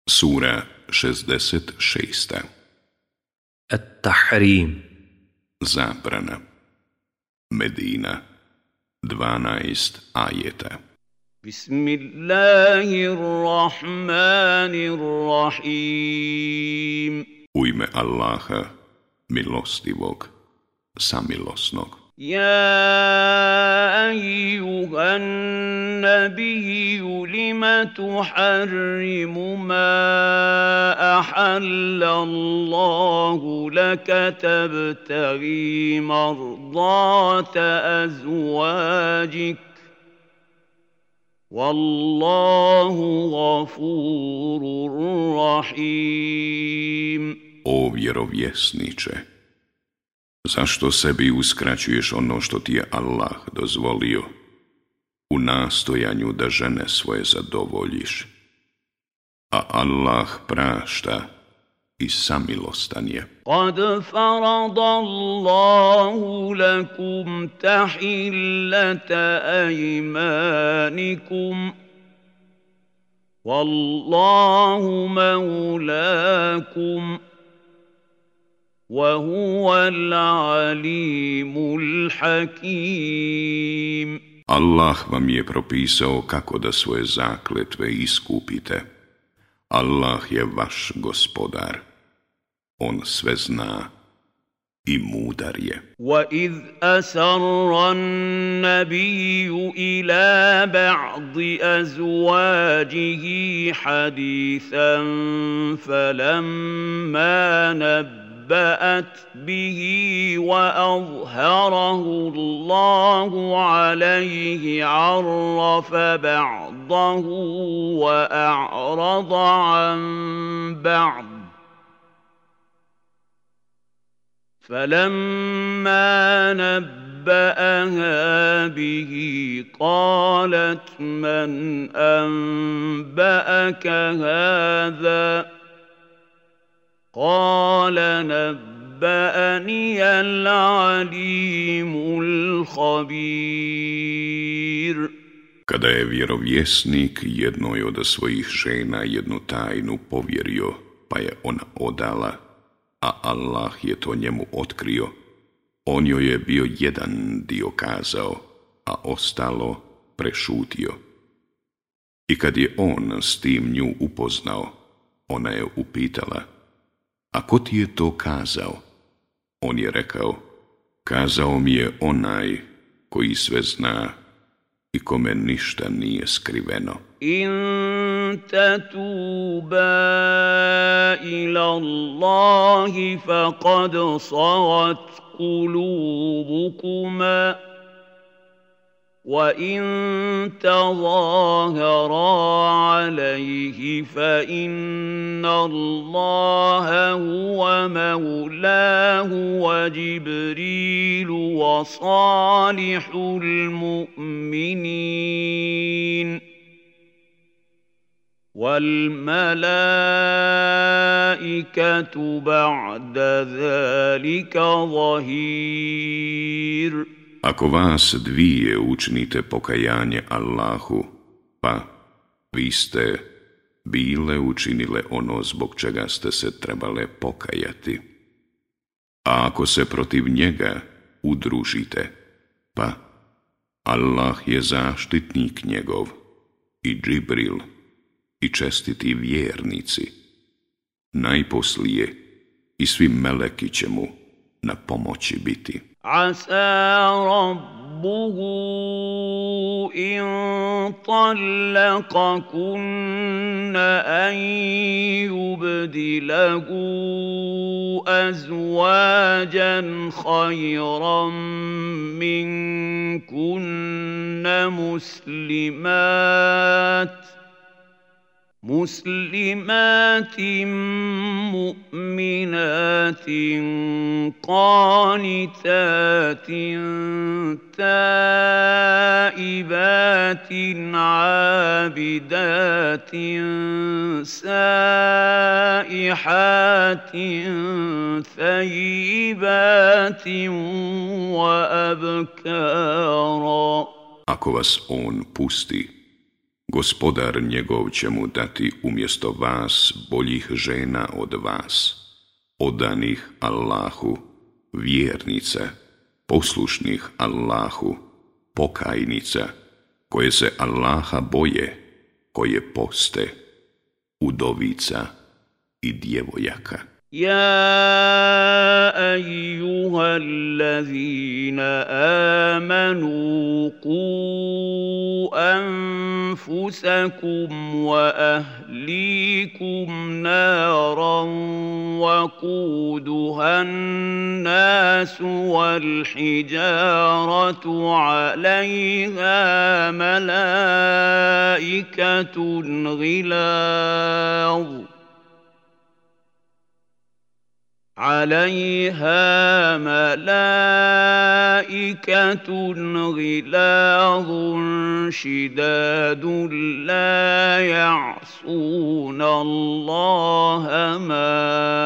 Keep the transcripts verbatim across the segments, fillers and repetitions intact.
Sura šezdeset šest. At-Tahrim. Zabrana. Medina. dvanaest ajeta. Bismillahirrahmanirrahim. U ime Allaha, milostivog, samilosnog. يا أيها النبي لم تحرم ما أحل الله لك تبتغي مرضات أزواجك والله غفور رحيم. O vjerovjesniče, zašto sebi uskraćuješ ono što ti je Allah dozvolio, u nastojanju da žene svoje zadovoljiš? A Allah prašta i samilostan je. قد فرض الله لكم تحلة أيمانكم والله مولاكم وهو العليم الحكيم. Allah vam je propisao kako da svoje zakletve iskupite. Allah je vaš gospodar. On sve zna i mudar je. وَإِذْ أَسَرَّ النَّبِيُّ إِلَى بَعْضِ أَزْوَاجِهِ حَدِيثًا فَلَمَّا نَبَّأَتْ بِهِ وَأَظْهَرَهُ اللَّهُ عَلَيْهِ عَرَّفَ بَعْضَهُ وَأَعْرَضَ عَنْ بَعْضٍ فَلَمَّا نَبَّأَهَا بِهِ قَالَتْ مَنْ أَنْبَأَكَ هَذَا قَالَ نَبَّأَنِيَ الْعَلِيمُ الْخَبِيرُ. Kada je vjerovjesnik jednoj od svojih žena jednu tajnu povjerio, pa je ona odala, a Allah je to njemu otkrio, on joj je bio jedan dio kazao, a ostalo prešutio. I kad je on s tim nju upoznao, ona je upitala: a ko ti je to kazao? On je rekao: kazao mi je onaj koji sve zna i kome ništa nije skriveno. In tatuba ila Allahi faqad sagat kulubukuma وَإِن تَظَاهَرَا عَلَيْهِ فَإِنَّ اللَّهَ هُوَ مَوْلَاهُ وَجِبْرِيلُ وَصَالِحُ الْمُؤْمِنِينَ وَالْمَلَائِكَةُ بَعْدَ ذَلِكَ ظَهِيرٌ. Ako vas dvije učinite pokajanje Allahu, pa vi ste bile učinile ono zbog čega ste se trebale pokajati. A ako se protiv njega udružite, pa Allah je zaštitnik njegov, i Džibril, i čestiti vjernici. Najposlije i svi meleki će mu na pomoći biti. عسى ربه إن طلقكن أن يبدله أزواجا خيرا منكن مسلمات مسلمات مؤمنات قانتات تائبات عابدات سائحات ثيبات وأبكارا. Ako vas on pusti, Gospodar njegov će mu dati umjesto vas boljih žena od vas, odanih Allahu, vjernica, poslušnih Allahu, pokajnica, koje se Allaha boje, koje poste, udovica i djevojaka. يا ايها الذين امنوا قوا انفسكم واهليكم نارا وقودها الناس والحجاره عليها ملائكه غلاظ عليها ملائكة غلاظ شداد لا يعصون الله ما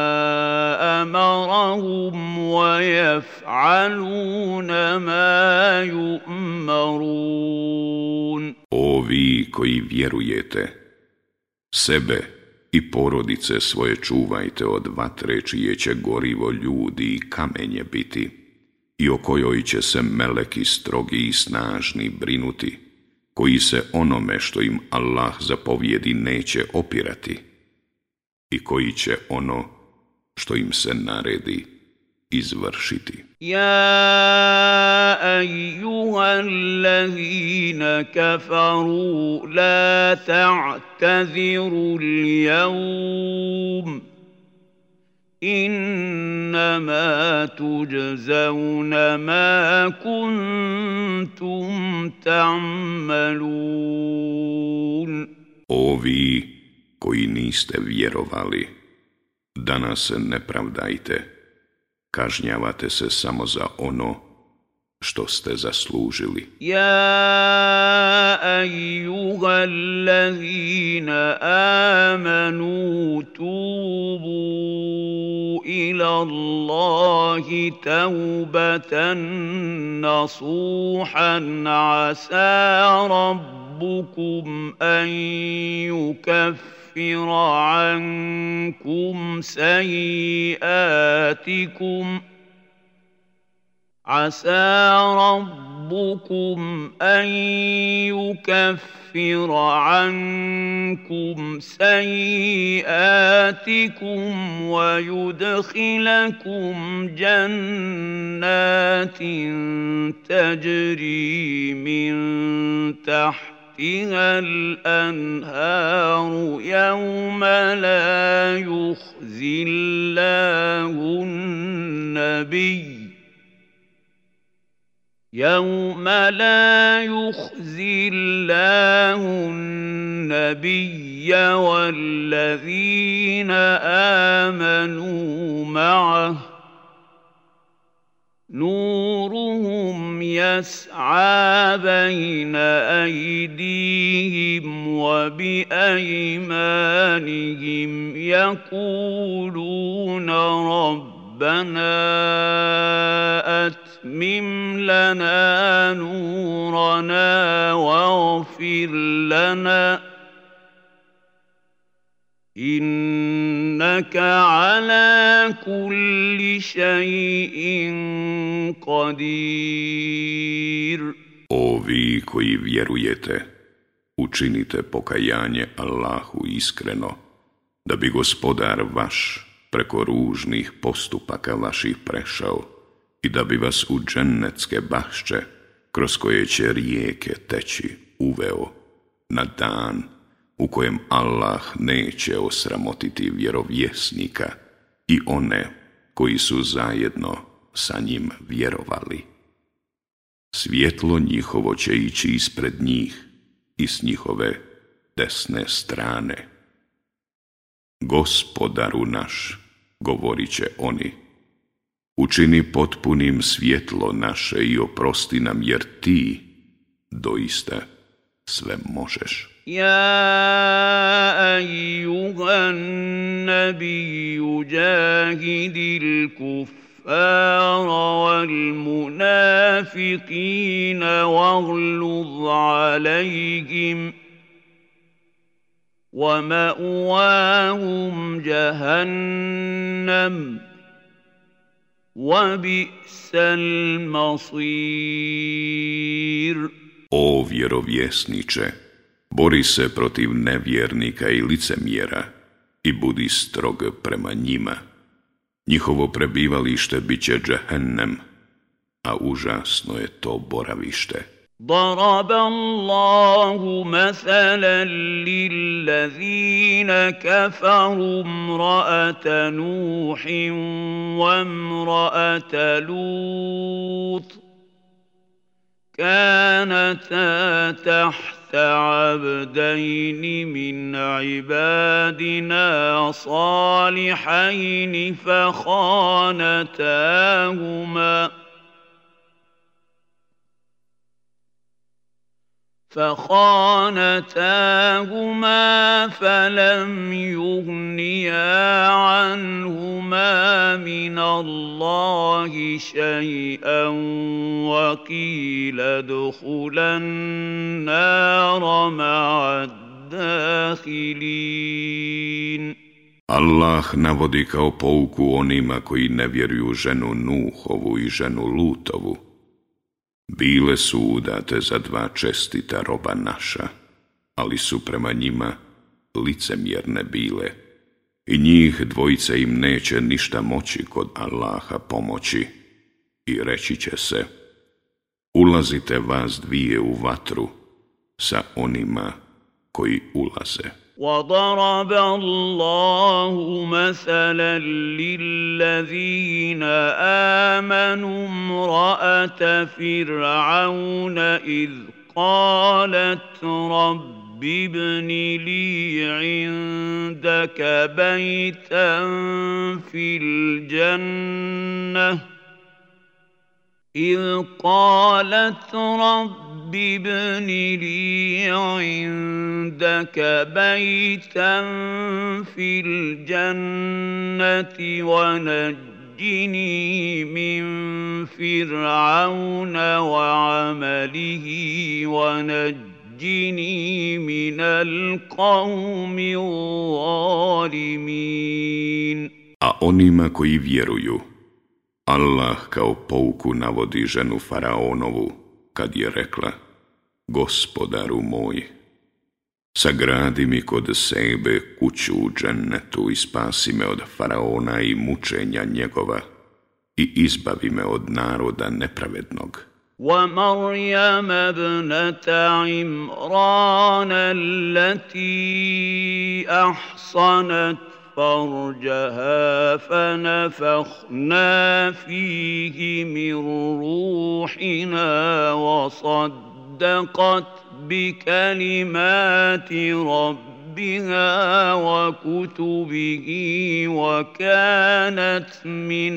أمرهم ويفعلون ما يؤمرون. O vi koji vjerujete, sebe i porodice svoje čuvajte od vatre čije će gorivo ljudi i kamenje biti i o kojoj će se meleki strogi i snažni brinuti, koji se onome što im Allah zapovjedi neće opirati i koji će ono što im se naredi izvršiti. يا أيها الذين كفروا لا تعتذروا اليوم إنما تجزون ما كنتم تعملون. O vi koji niste vjerovali, danas se ne pravdajte, kažnjavate se samo za ono što ste zaslužili. يا أيها الذين آمنوا توبوا إلى الله توبة نصوحا عسى ربكم أن يكفر عنكم سيئاتكم عسى ربكم أن يكفر عنكم سيئاتكم ويدخلكم جنات تجري من تحتها الأنهار يوم لا يخزي الله النبي يوم لا يخزي الله النبي والذين آمنوا معه نورهم يسعى بين أيديهم وبأيمانهم يقولون ربنا أتمم لنا نورنا واغفر لنا إنك على كل شيء قدير. O vi koji vjerujete, učinite pokajanje Allahu iskreno, da bi Gospodar vaš preko ružnih postupaka vaših prešao i da bi vas u džennetske bašče, kroz koje će rijeke teći, uveo na dan u kojem Allah neće osramotiti vjerovjesnika i one koji su zajedno sa njim vjerovali. Svjetlo njihovo će ići ispred njih i s njihove desne strane. Gospodaru naš, govorit će oni, učini potpunim svjetlo naše i oprosti nam, jer ti doista sve možeš. يا أيها النبي جاهد الكفار والمنافقين واغلظ عليهم وَمَأْوَاهُمْ جَهَنَّمُ وَبِئْسَ الْمَصِيرُ. O vjerovjesniče, bori se protiv nevjernika i licemjera i budi strog prema njima. Njihovo prebivalište bit će džehennem, a užasno je to boravište. ضرب الله مثلا للذين كفروا امرأة نوح وامرأة لوط كانتا تحت عبدين من عبادنا صالحين فخانتاهما فخانتاهما فلم يغنيا عنهما من الله شيئا وقيل ادخلا النار مع الداخلين. Allah navodi kao pouku onima koji ne vjeruju ženu Nuhovu i ženu Lutovu. Bile su udate za dva čestita roba naša, ali su prema njima licemjerne bile i njih dvojica im neće ništa moći kod Allaha pomoći i reći će se: ulazite vas dvije u vatru sa onima koji ulaze. وَضَرَبَ اللَّهُ مَثَلًا لِّلَّذِينَ آمَنُوا امْرَأَتَ فِرْعَوْنَ إِذْ قَالَتْ رَبِّ ابْنِ لِي عِندَكَ بَيْتًا فِي الْجَنَّةِ إِذْ قَالَتْ رَبِّ ابْنِ لِي عِندَكَ بَيْتًا فِي الْجَنَّةِ وَنَجِّنِي مِنْ فِرْعَوْنَ وَعَمَلِهِ وَنَجِّنِي مِنَ الْقَوْمِ الظَّالِمِينَ. A onima koji vjeruju, Allah kao pouku navodi ženu Faraonovu, kad je rekla: Gospodaru moj, sagradi mi kod sebe kuću u džennetu i spasi me od Faraona i mučenja njegova i izbavi me od naroda nepravednog. وَمَرْيَمَ ابْنَتَ عِمْرَانَ الَّتِي أَحْصَنَتْ فَرْجَهَا فَنَفَخْنَا فِيهِ مِنْ رُوحِنَا وَصَدَّقَتْ بِكَلِمَاتِ رَبِّهَا وَكُتُبِهِ وَكَانَتْ مِنَ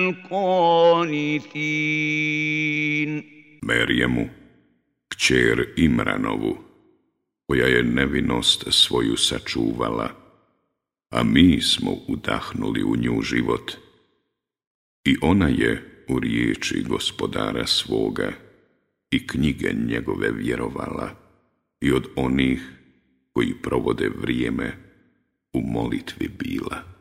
الْقَانِتِينَ. Merjemu, kćer Imranovu, koja je nevinost svoju sačuvala, a mi smo udahnuli u nju život, i ona je u riječi gospodara svoga i knjige njegove vjerovala i od onih koji provode vrijeme u molitvi bila.